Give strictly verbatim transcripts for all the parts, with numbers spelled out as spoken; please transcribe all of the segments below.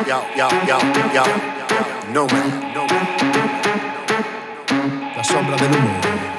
yo, yo, yo, yo, no man, no man. La sombra del humo.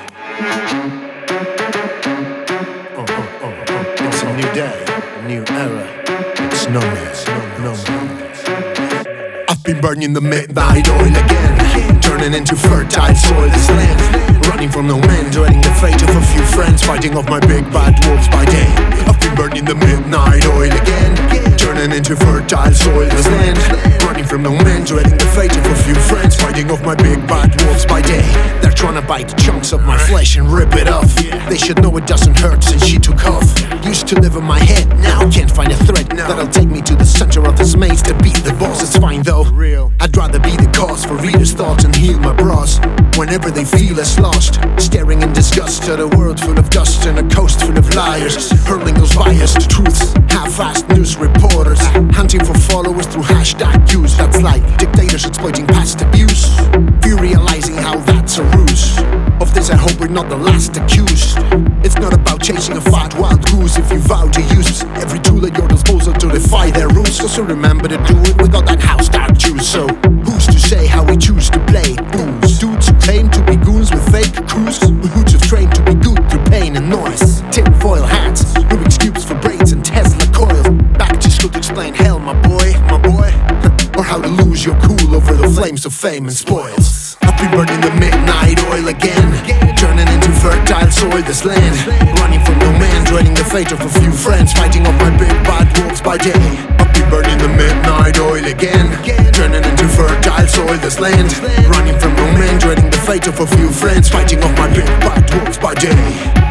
Oh, oh, oh, oh. It's a new day, a new era. It's no man's, no, no man. I've been burning the midnight oil again, turning into fertile soil this land. Running from no man, dreading the fate of a few friends, fighting off my big bad wolves by day. I've been burning the midnight oil again, turning into fertile soil this land. Running from no man, dreading the fate of a few friends, fighting off my big bad wolves by day. They're trying to bite chunks of my flesh and rip it off. They should know it doesn't hurt since she took off. Used to live in my head, now can't find a thread that'll take me to the center of this maze to beat the boss. It's fine though, I'd rather be the cause for readers' thoughts and heal my bras whenever they feel us lost, staring in disgust at a world full of dust and a coast full of liars, hurling those biased truths, half-assed news reporters, hunting for followers through hashtag use. That's like dictators exploiting past abuse. Few realizing how that's a ruse. Of this I hope we're not the last accused. It's not about chasing a fat wild goose if you vow to use every tool at your disposal to defy their rules. Also remember to do it without that house dark juice. So who's to say how we choose to play booze? Dudes who claim to be goons with fake crews, who just train to be good through pain and noise. Tinfoil hats, Rubik's cubes for braids and Tesla coils. Back to school to explain hell, my boy, my boy. Or how to lose your cool over the flames of fame and spoils. I've been burning the midnight oil again, turning into fertile soil this land. Running from no man, dreading the fate of a few friends, fighting off my big bad wolves by day. I've been burning the midnight oil again, turning into fertile soil this land. Running from no man, dreading the fate of a few friends, fighting off my big bad wolves by day.